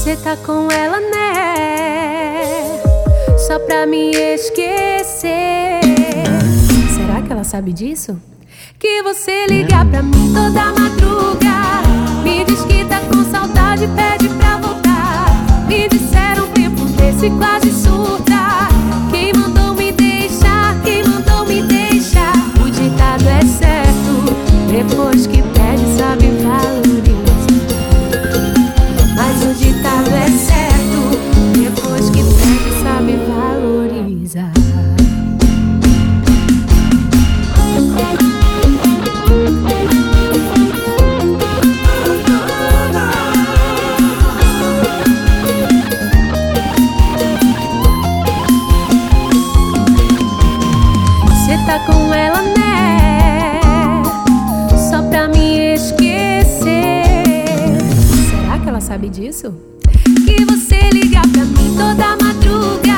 Cê tá com ela, né? Só pra me esquecer. Será que ela sabe disso? Que você liga pra mim toda madruga, me diz que tá com saudade, pede pra voltar. Me disseram um tempo desse quase surta. Quem mandou me deixar? Quem mandou me deixar? O ditado é certo, depois que pede sabe valorizar. Mas o ditado é certo, depois que pede sabe valorizar. Cê tá com ela, né? Só pra me esquecer. Será que ela sabe disso? Que você liga pra mim toda madruga,